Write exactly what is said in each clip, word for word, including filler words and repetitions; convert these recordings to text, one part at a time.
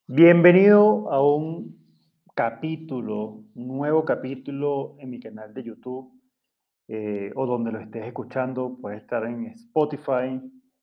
Bienvenido a un capítulo, un nuevo capítulo en mi canal de YouTube, eh, o donde lo estés escuchando, puede estar en Spotify.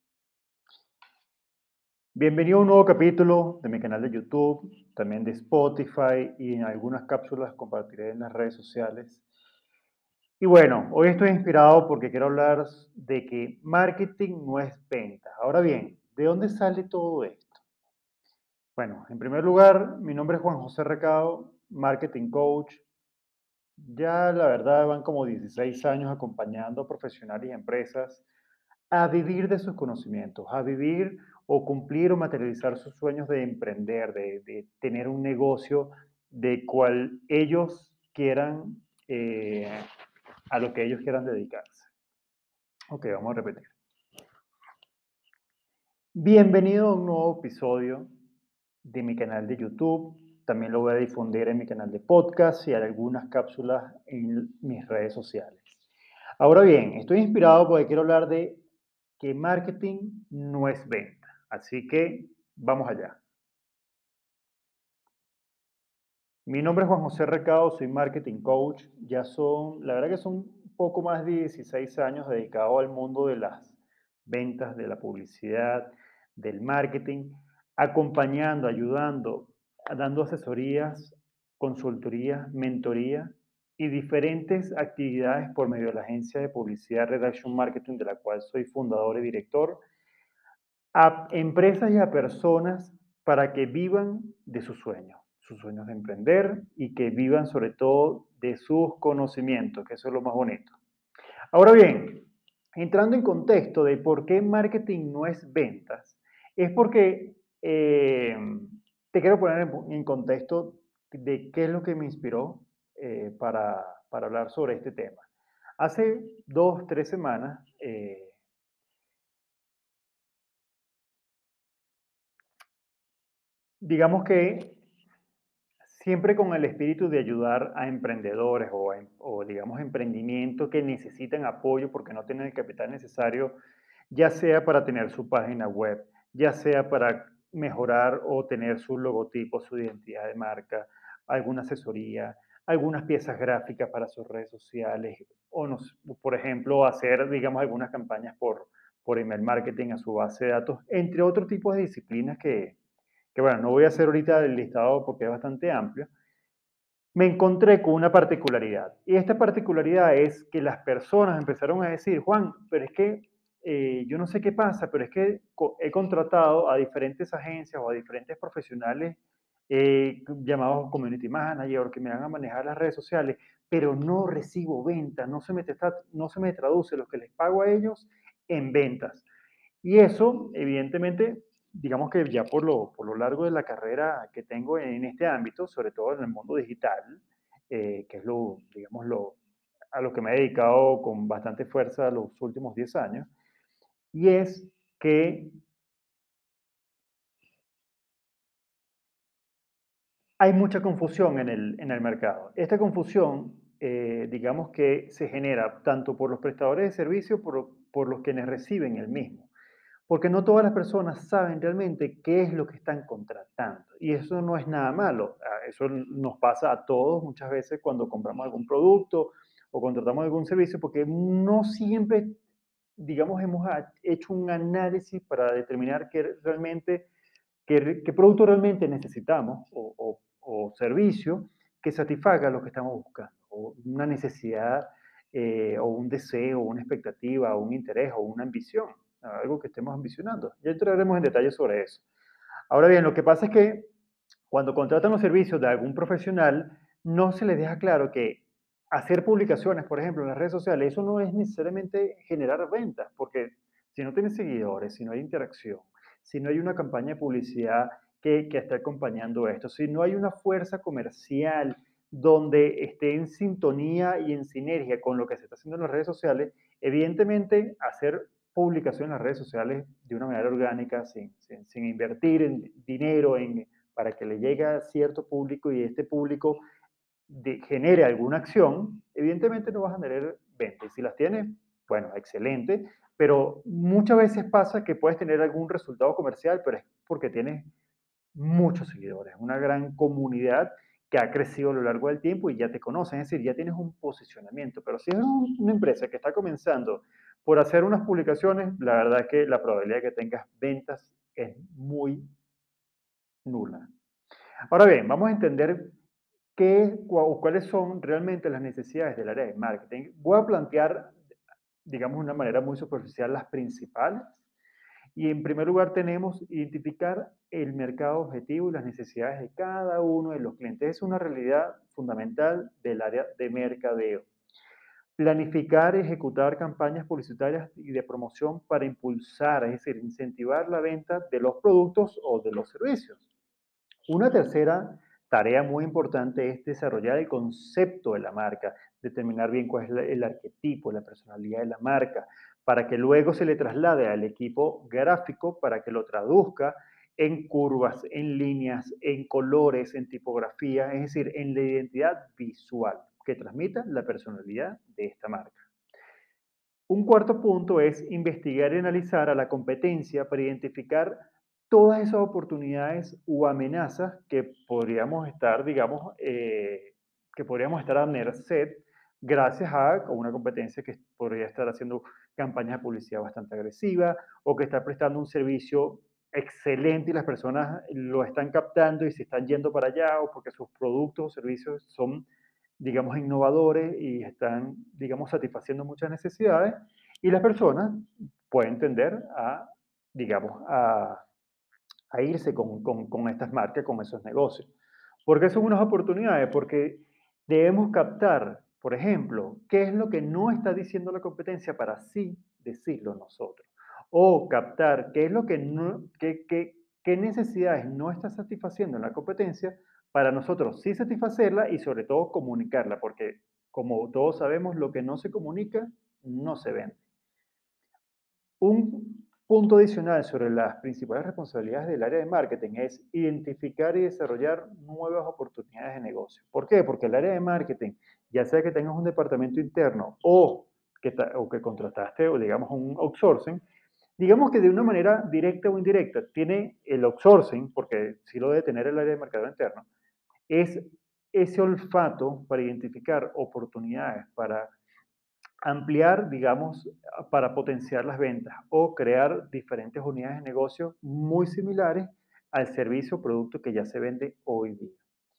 Bienvenido a un nuevo capítulo de mi canal de YouTube, también de Spotify, y en algunas cápsulas compartiré en las redes sociales. Y bueno, hoy estoy inspirado porque quiero hablar de que marketing no es venta. Ahora bien, ¿de dónde sale todo esto? Bueno, en primer lugar, mi nombre es Juan José Recado, marketing coach. Ya la verdad van como dieciséis años acompañando a profesionales y empresas a vivir de sus conocimientos, a vivir o cumplir o materializar sus sueños de emprender, de, de tener un negocio de cual ellos quieran, eh, a lo que ellos quieran dedicarse. Ok, vamos a repetir. Bienvenido a un nuevo episodio de mi canal de YouTube. También lo voy a difundir en mi canal de podcast y haré algunas cápsulas en mis redes sociales. Ahora bien, estoy inspirado porque quiero hablar de que marketing no es venta. Así que vamos allá. Mi nombre es Juan José Recado, soy marketing coach. Ya son, la verdad que son un poco más de dieciséis años dedicado al mundo de las ventas, de la publicidad, del marketing, acompañando, ayudando, dando asesorías, consultorías, mentoría y diferentes actividades por medio de la agencia de publicidad Redaction Marketing, de la cual soy fundador y director, a empresas y a personas para que vivan de sus sueños, sus sueños de emprender y que vivan sobre todo de sus conocimientos, que eso es lo más bonito. Ahora bien, entrando en contexto de por qué marketing no es ventas, es porque eh, te quiero poner en, en, contexto de qué es lo que me inspiró eh, para, para, hablar sobre este tema. Hace dos, tres semanas, eh, digamos que siempre con el espíritu de ayudar a emprendedores o, em- o, digamos, emprendimientos que necesitan apoyo porque no tienen el capital necesario, ya sea para tener su página web, ya sea para mejorar o tener su logotipo, su identidad de marca, alguna asesoría, algunas piezas gráficas para sus redes sociales, o nos, por ejemplo, hacer, digamos, algunas campañas por, por email marketing a su base de datos, entre otros tipos de disciplinas que, que bueno, no voy a hacer ahorita el listado porque es bastante amplio. Me encontré con una particularidad. Y esta particularidad es que las personas empezaron a decir, Juan, pero es que eh, yo no sé qué pasa, pero es que co- he contratado a diferentes agencias o a diferentes profesionales eh, llamados community manager que me van a manejar las redes sociales, pero no recibo ventas, no se me, tra- no se me traduce lo que les pago a ellos en ventas. Y eso, evidentemente, digamos que ya por lo, por lo largo de la carrera que tengo en este ámbito, sobre todo en el mundo digital, eh, que es lo, digamos, lo, a lo que me he dedicado con bastante fuerza los últimos diez años, y es que hay mucha confusión en el, en el mercado. Esta confusión, eh, digamos que se genera tanto por los prestadores de servicio, por, por los quienes reciben el mismo. Porque no todas las personas saben realmente qué es lo que están contratando. Y eso no es nada malo. Ah, eso nos pasa a todos muchas veces cuando compramos algún producto o contratamos algún servicio, porque no siempre, digamos, hemos hecho un análisis para determinar qué realmente, qué, qué producto realmente necesitamos o, o, o servicio que satisfaga lo que estamos buscando, o una necesidad eh, o un deseo, o una expectativa, o un interés, o una ambición, algo que estemos ambicionando. Ya entraremos en detalle sobre eso. Ahora bien, lo que pasa es que cuando contratan los servicios de algún profesional, no se les deja claro que hacer publicaciones, por ejemplo, en las redes sociales, eso no es necesariamente generar ventas, porque si no tienes seguidores, si no hay interacción, si no hay una campaña de publicidad que, que esté acompañando esto, si no hay una fuerza comercial donde esté en sintonía y en sinergia con lo que se está haciendo en las redes sociales, evidentemente hacer publicación en las redes sociales de una manera orgánica, sin, sin, sin invertir en dinero, en, para que le llegue a cierto público y este público de, genere alguna acción, evidentemente no vas a generar ventas. Y si las tienes, bueno, excelente, pero muchas veces pasa que puedes tener algún resultado comercial, pero es porque tienes muchos seguidores, una gran comunidad que ha crecido a lo largo del tiempo y ya te conocen, es decir, ya tienes un posicionamiento. Pero si es un- una empresa que está comenzando por hacer unas publicaciones, la verdad es que la probabilidad de que tengas ventas es muy nula. Ahora bien, vamos a entender qué cua- o cuáles son realmente las necesidades del área de marketing. Voy a plantear, digamos, de una manera muy superficial las principales. Y en primer lugar tenemos identificar el mercado objetivo y las necesidades de cada uno de los clientes. Es una realidad fundamental del área de mercadeo. Planificar y ejecutar campañas publicitarias y de promoción para impulsar, es decir, incentivar la venta de los productos o de los servicios. Una tercera tarea muy importante es desarrollar el concepto de la marca, determinar bien cuál es la- el arquetipo, la personalidad de la marca, para que luego se le traslade al equipo gráfico para que lo traduzca en curvas, en líneas, en colores, en tipografía, es decir, en la identidad visual que transmita la personalidad de esta marca. Un cuarto punto es investigar y analizar a la competencia para identificar todas esas oportunidades o amenazas que podríamos estar, digamos, eh, que podríamos estar a merced gracias a una competencia que podría estar haciendo campañas de publicidad bastante agresivas o que está prestando un servicio excelente y las personas lo están captando y se están yendo para allá o porque sus productos o servicios son, digamos, innovadores y están, digamos, satisfaciendo muchas necesidades y las personas pueden tender a, digamos, a, a irse con, con, con estas marcas, con esos negocios. ¿Por qué son unas oportunidades? Porque debemos captar, por ejemplo, qué es lo que no está diciendo la competencia para así decirlo nosotros. O captar qué es lo que no, qué, qué, qué necesidades no está satisfaciendo en la competencia para nosotros sí satisfacerla y sobre todo comunicarla, porque como todos sabemos, lo que no se comunica no se vende. Un punto adicional sobre las principales responsabilidades del área de marketing es identificar y desarrollar nuevas oportunidades de negocio. ¿Por qué? Porque el área de marketing, ya sea que tengas un departamento interno o que, o que contrataste o digamos un outsourcing, digamos que de una manera directa o indirecta tiene el outsourcing, porque sí lo debe tener el área de mercado interno, es ese olfato para identificar oportunidades, para ampliar, digamos, para potenciar las ventas o crear diferentes unidades de negocio muy similares al servicio o producto que ya se vende hoy día.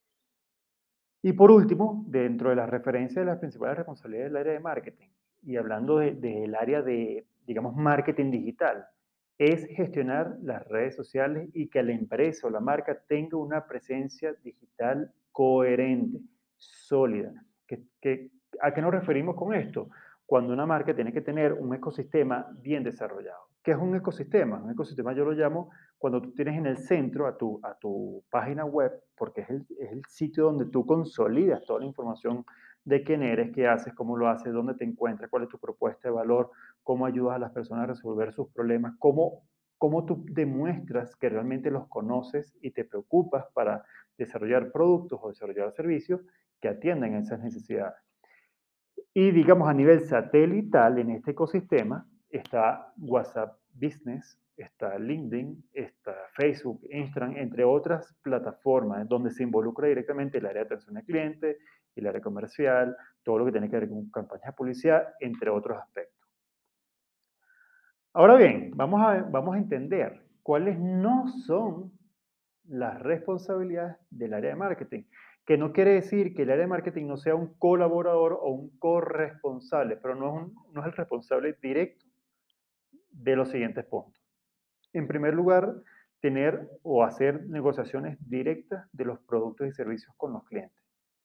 Y por último, dentro de las referencias de las principales responsabilidades del área de marketing, y hablando de- del área de, digamos, marketing digital, es gestionar las redes sociales y que la empresa o la marca tenga una presencia digital coherente, sólida. ¿Qué- qué- ¿A qué nos referimos con esto? Cuando una marca tiene que tener un ecosistema bien desarrollado. ¿Qué es un ecosistema? Un ecosistema yo lo llamo cuando tú tienes en el centro a tu, a tu página web, porque es el, es el sitio donde tú consolidas toda la información de quién eres, qué haces, cómo lo haces, dónde te encuentras, cuál es tu propuesta de valor, cómo ayudas a las personas a resolver sus problemas, cómo, cómo tú demuestras que realmente los conoces y te preocupas para desarrollar productos o desarrollar servicios que atiendan esas necesidades. Y digamos a nivel satelital en este ecosistema está WhatsApp Business, está LinkedIn, está Facebook, Instagram, entre otras plataformas donde se involucra directamente el área de atención al cliente, el área comercial, todo lo que tiene que ver con campañas de publicidad, entre otros aspectos. Ahora bien, vamos a, vamos a entender cuáles no son las responsabilidades del área de marketing, que no quiere decir que el área de marketing no sea un colaborador o un corresponsable, pero no es, un- no es el responsable directo de los siguientes puntos. En primer lugar, tener o hacer negociaciones directas de los productos y servicios con los clientes.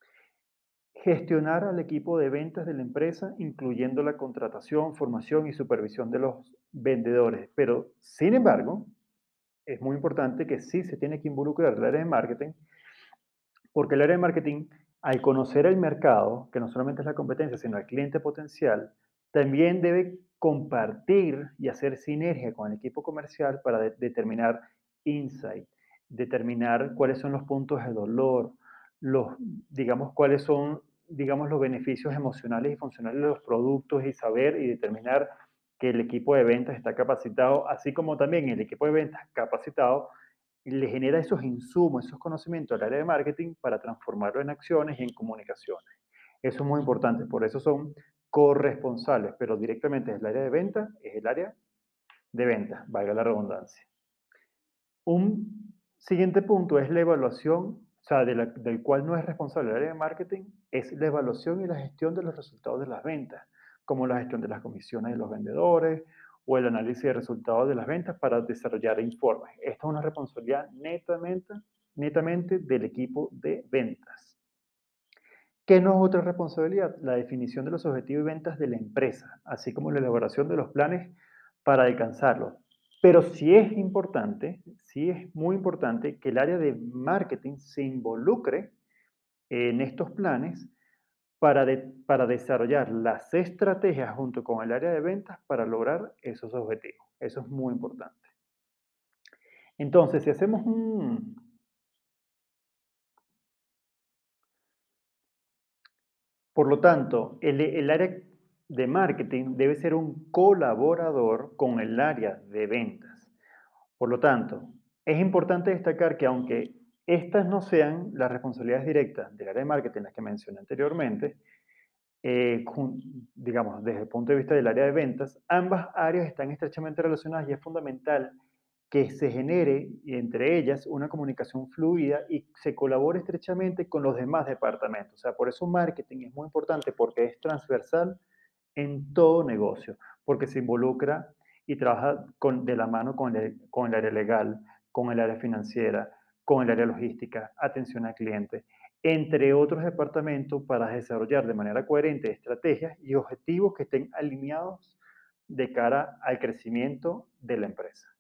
Gestionar al equipo de ventas de la empresa, incluyendo la contratación, formación y supervisión de los vendedores. Pero, sin embargo, es muy importante que sí se tiene que involucrar el área de marketing, porque el área de marketing, al conocer el mercado, que no solamente es la competencia, sino el cliente potencial, también debe compartir y hacer sinergia con el equipo comercial para de- determinar insight, determinar cuáles son los puntos de dolor, los, digamos, cuáles son, digamos, los beneficios emocionales y funcionales de los productos y saber y determinar que el equipo de ventas está capacitado, así como también el equipo de ventas capacitado le genera esos insumos, esos conocimientos al área de marketing para transformarlo en acciones y en comunicaciones. Eso es muy importante, por eso son corresponsables, pero directamente es el área de venta, es el área de venta, valga la redundancia. Un siguiente punto es la evaluación, o sea, de la- del cual no es responsable el área de marketing, es la evaluación y la gestión de los resultados de las ventas, como la gestión de las comisiones de los vendedores o el análisis de resultados de las ventas para desarrollar informes. Esta es una responsabilidad netamente, netamente del equipo de ventas. ¿Qué no es otra responsabilidad? La definición de los objetivos y ventas de la empresa, así como la elaboración de los planes para alcanzarlos. Pero sí es importante, sí es muy importante que el área de marketing se involucre en estos planes para, de- para desarrollar las estrategias junto con el área de ventas para lograr esos objetivos. Eso es muy importante. Entonces, si hacemos un, por lo tanto, el, el área de marketing debe ser un colaborador con el área de ventas. Por lo tanto, es importante destacar que aunque estas no sean las responsabilidades directas del área de marketing, las que mencioné anteriormente, eh, jun- digamos, desde el punto de vista del área de ventas, ambas áreas están estrechamente relacionadas y es fundamental que se genere entre ellas una comunicación fluida y se colabore estrechamente con los demás departamentos. O sea, por eso marketing es muy importante porque es transversal en todo negocio, porque se involucra y trabaja con, de la mano con el, con el área legal, con el área financiera, con el área logística, atención al cliente, entre otros departamentos para desarrollar de manera coherente estrategias y objetivos que estén alineados de cara al crecimiento de la empresa.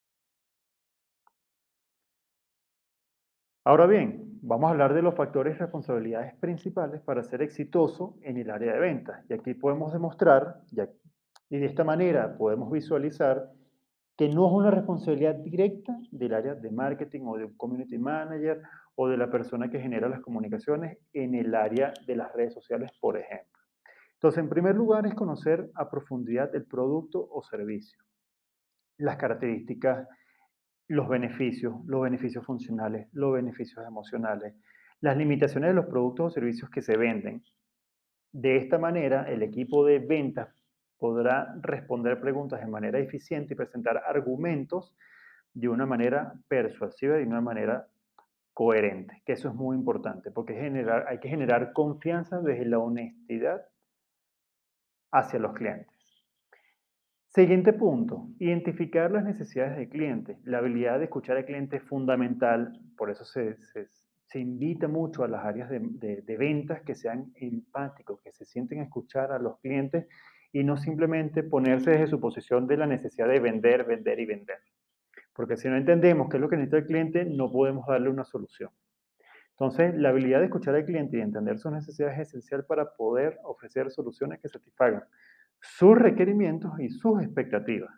Ahora bien, vamos a hablar de los factores y responsabilidades principales para ser exitoso en el área de ventas. Y aquí podemos demostrar, ya- y de esta manera podemos visualizar que no es una responsabilidad directa del área de marketing o de un community manager o de la persona que genera las comunicaciones en el área de las redes sociales, por ejemplo. Entonces, en primer lugar, es conocer a profundidad el producto o servicio, las características, los beneficios, los beneficios funcionales, los beneficios emocionales, las limitaciones de los productos o servicios que se venden. De esta manera, el equipo de ventas podrá responder preguntas de manera eficiente y presentar argumentos de una manera persuasiva y de una manera coherente, que eso es muy importante, porque generar, hay que generar confianza desde la honestidad hacia los clientes. Siguiente punto, identificar las necesidades del cliente. La habilidad de escuchar al cliente es fundamental, por eso se, se- se invita mucho a las áreas de, de- de ventas que sean empáticos, que se sienten a escuchar a los clientes y no simplemente ponerse desde su posición de la necesidad de vender, vender y vender. Porque si no entendemos qué es lo que necesita el cliente, no podemos darle una solución. Entonces, la habilidad de escuchar al cliente y entender sus necesidades es esencial para poder ofrecer soluciones que satisfagan sus requerimientos y sus expectativas.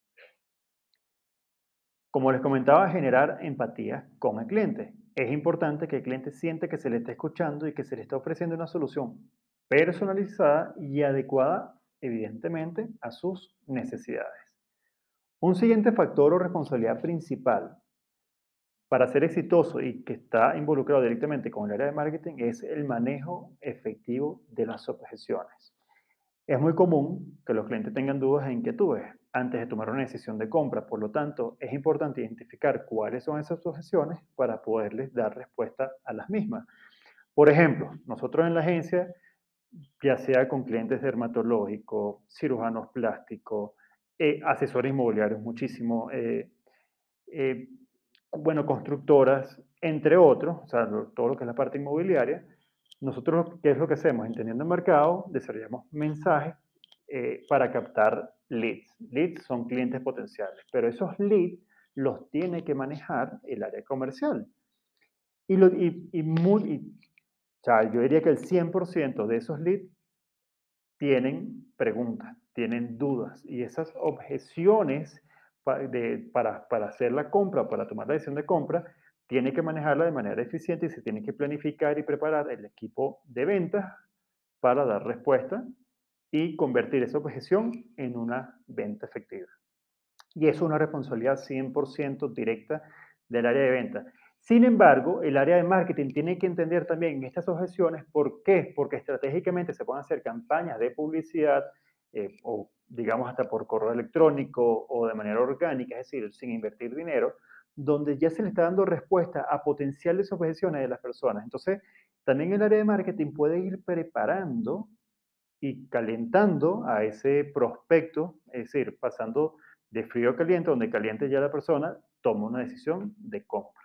Como les comentaba, generar empatía con el cliente. Es importante que el cliente siente que se le está escuchando y que se le está ofreciendo una solución personalizada y adecuada, evidentemente, a sus necesidades. Un siguiente factor o responsabilidad principal para ser exitoso y que está involucrado directamente con el área de marketing es el manejo efectivo de las objeciones. Es muy común que los clientes tengan dudas e inquietudes antes de tomar una decisión de compra, por lo tanto, es importante identificar cuáles son esas objeciones para poderles dar respuesta a las mismas. Por ejemplo, nosotros en la agencia, ya sea con clientes dermatológicos, cirujanos plásticos, eh, asesores inmobiliarios muchísimo, eh, eh, bueno, constructoras, entre otros, o sea, lo- todo lo que es la parte inmobiliaria, nosotros, ¿qué es lo que hacemos? Entendiendo el mercado, desarrollamos mensajes eh, para captar leads. Leads son clientes potenciales, pero esos leads los tiene que manejar el área comercial. Y, lo, y, y muy, y, o sea, yo diría que el cien por ciento de esos leads tienen preguntas, tienen dudas y esas objeciones pa- de- para, para hacer la compra, para tomar la decisión de compra, tiene que manejarla de manera eficiente y se tiene que planificar y preparar el equipo de ventas para dar respuesta y convertir esa objeción en una venta efectiva. Y es una responsabilidad cien por ciento directa del área de venta. Sin embargo, el área de marketing tiene que entender también estas objeciones. ¿Por qué? Porque estratégicamente se pueden hacer campañas de publicidad eh, o digamos hasta por correo electrónico o de manera orgánica, es decir, sin invertir dinero, donde ya se le está dando respuesta a potenciales objeciones de las personas. Entonces, también el área de marketing puede ir preparando y calentando a ese prospecto, es decir, pasando de frío a caliente, donde caliente ya la persona toma una decisión de compra.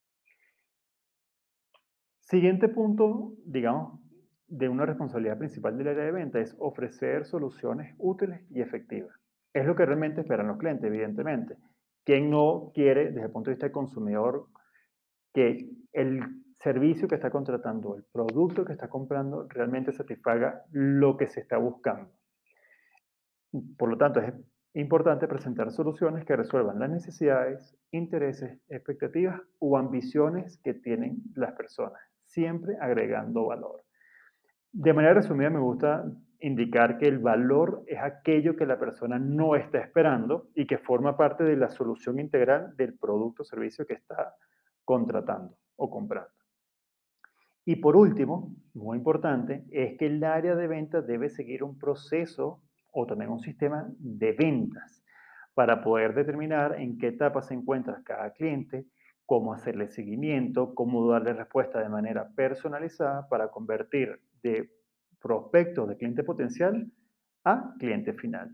Siguiente punto, digamos, de una responsabilidad principal del área de venta es ofrecer soluciones útiles y efectivas. Es lo que realmente esperan los clientes, evidentemente. ¿Quién no quiere, desde el punto de vista del consumidor, que el servicio que está contratando, el producto que está comprando, realmente satisfaga lo que se está buscando? Por lo tanto, es importante presentar soluciones que resuelvan las necesidades, intereses, expectativas o ambiciones que tienen las personas, siempre agregando valor. De manera resumida, me gusta indicar que el valor es aquello que la persona no está esperando y que forma parte de la solución integral del producto o servicio que está contratando o comprando. Y por último, muy importante, es que el área de ventas debe seguir un proceso o también un sistema de ventas para poder determinar en qué etapa se encuentra cada cliente, cómo hacerle seguimiento, cómo darle respuesta de manera personalizada para convertir de prospecto de cliente potencial a cliente final.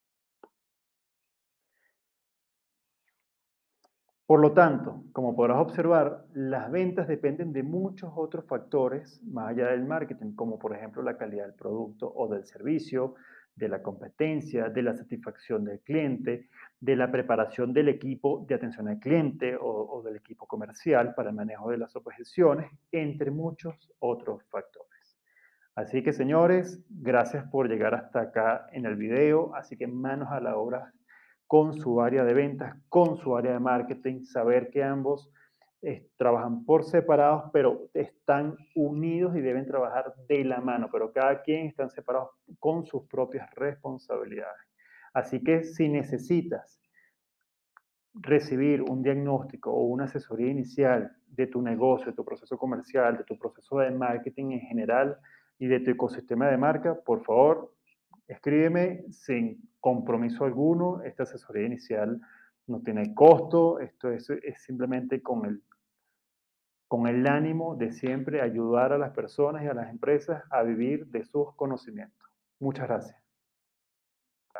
Por lo tanto, como podrás observar, las ventas dependen de muchos otros factores más allá del marketing, como por ejemplo la calidad del producto o del servicio, de la competencia, de la satisfacción del cliente, de la preparación del equipo de atención al cliente o, o del equipo comercial para el manejo de las objeciones, entre muchos otros factores. Así que señores, gracias por llegar hasta acá en el video. Así que manos a la obra con su área de ventas, con su área de marketing, saber que ambos eh, trabajan por separados, pero están unidos y deben trabajar de la mano, pero cada quien están separados con sus propias responsabilidades. Así que si necesitas recibir un diagnóstico o una asesoría inicial de tu negocio, de tu proceso comercial, de tu proceso de marketing en general y de tu ecosistema de marca, por favor, escríbeme sin compromiso alguno. Esta asesoría inicial no tiene costo, esto es, es simplemente con el, con el ánimo de siempre ayudar a las personas y a las empresas a vivir de sus conocimientos. Muchas gracias.